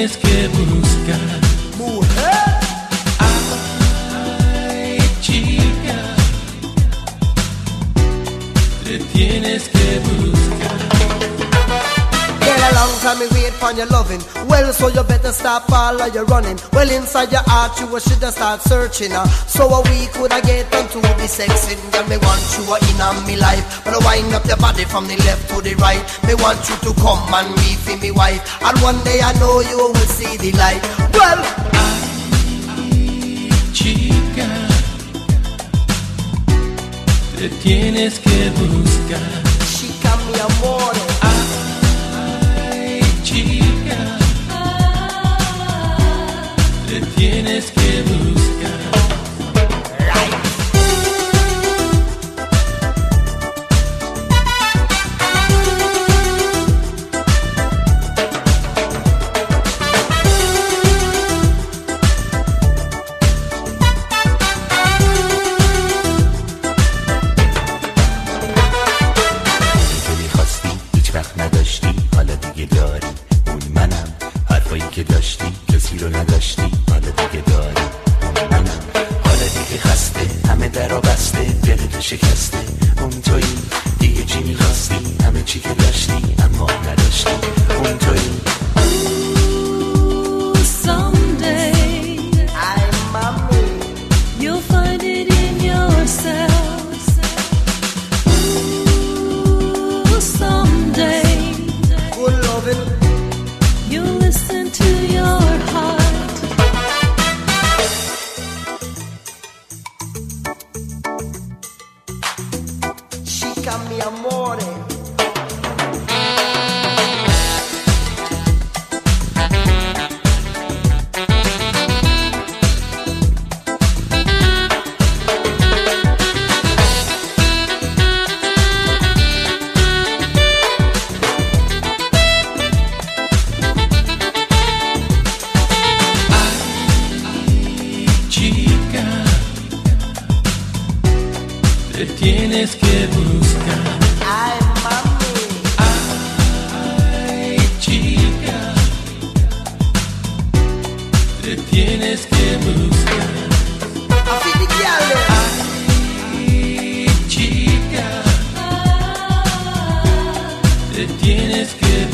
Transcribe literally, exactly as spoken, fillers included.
tienes que buscar. Mujer. Ay, chica, te tienes que buscar. Girl, a long time me wait for your loving. Well, so you better stop all of your running. Well, inside your heart you should have start searching uh. So a we could I get onto the sexing. Girl, me want you uh, in on me life. But I wind up your body from the left to the right. Me want you to come and be for me wife. And one day I know you will see the light. Well, ay, chica, te tienes que buscar. chica mi amore. Chica, te tienes que buscar. که داشتی کسی رو نداشتی حالا دیگه داری منم حالا دیگه خسته همه درا بسته دلتو شکسته اون تویی دیگه چی میخواستی همه چی که داشتی اما نداشتی اون تویی Someday Ay, mami. you'll find it in yourself. Ooh, someday Good loving. you'll listen to your heart. Chica mi amore. Chica, te tienes que buscar. Ay, mami. Ay, chica, te tienes que buscar. I feel the girl there. Ay, chica, te tienes que